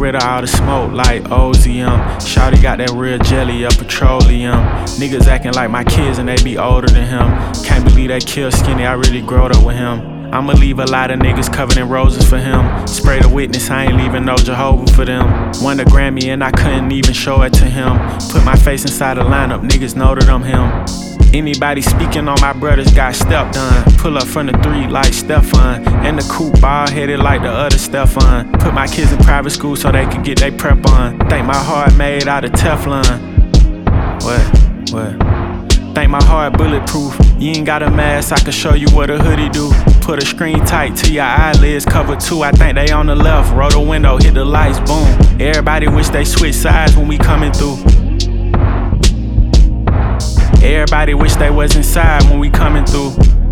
rid of all the smoke like OZM. Shawty got that real jelly of petroleum. Niggas acting like my kids and they be older than him. Can't believe they killed Skinny, I really growed up with him. I'ma leave a lot of niggas covered in roses for him. Spray the witness, I ain't leaving no Jehovah for them. Won a Grammy and I couldn't even show it to him. Put my face inside the lineup, niggas know that I'm him. Anybody speaking on my brothers got stepped on. Pull up from the 3 like Stefan. And the coupe bald headed like the other Stefan. Put my kids in private school so they could get their prep on. Think my heart made out of Teflon. What? Think my heart bulletproof. You ain't got a mask, I can show you what a hoodie do. Put a screen tight to your eyelids, cover 2. I think they on the left. Roll the window, hit the lights, boom. Everybody wish they switch sides when we coming through. Everybody wish they was inside when we coming through.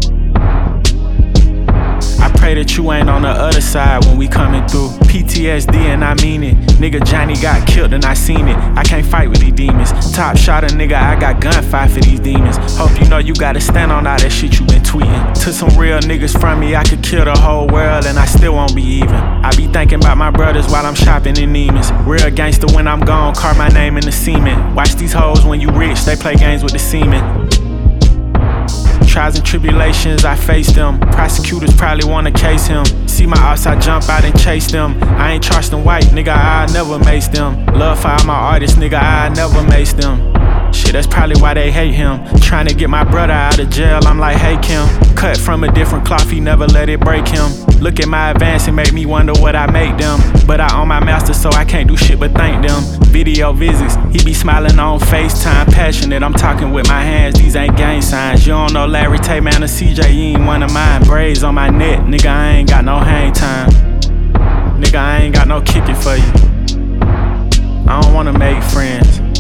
I pray that you ain't on the other side when we coming through. PTSD and I mean it. Nigga Johnny got killed and I seen it. I can't fight with these demons. Top shot a nigga, I got gunfight for these demons. Hope you know you gotta stand on all that shit you been tweeting. To some real niggas from me, I could kill the whole world and I still won't be even. I be thinking about my brothers while I'm shopping in Neiman's. Real gangster when I'm gone, carve my name in the cement. Watch these hoes when you rich, they play games with the semen. Trials and tribulations, I face them. Prosecutors probably wanna case him. See my ops, I jump out and chase them. I ain't Charleston White, nigga, I never mace them. Love for all my artists, nigga, I never mace them. Shit, that's probably why they hate him. Trying to get my brother out of jail, I'm like, hey Kim. Cut from a different cloth, he never let it break him. Look at my advance and make me wonder what I make them. But I own my master, so I can't do shit but thank them. Video visits, he be smiling on FaceTime. Passionate, I'm talking with my hands, these ain't gang signs. You don't know Larry Tate, man, or CJ, you ain't one of mine. Braids on my neck, nigga, I ain't got no hang time. Nigga, I ain't got no kicking for you. I don't wanna make friends.